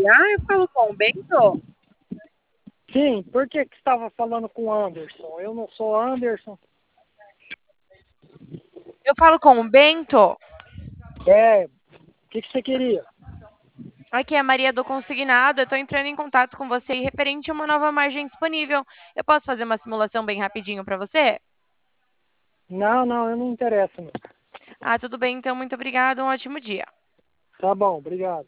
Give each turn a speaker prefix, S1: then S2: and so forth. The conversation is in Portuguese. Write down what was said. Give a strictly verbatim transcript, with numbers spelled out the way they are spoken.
S1: dia, eu falo com o Bento.
S2: Sim, por que que você estava falando com o Anderson? Eu não sou Anderson.
S1: Eu falo com o Bento.
S2: É, o que, que você queria?
S1: Aqui é a Maria do Consignado. Eu tô entrando em contato com você referente a uma nova margem disponível. Eu posso fazer uma simulação bem rapidinho para você?
S2: Não, não, eu não interesso. Não.
S1: Ah, tudo bem, então. Muito obrigada. Um ótimo dia.
S2: Tá bom, obrigado.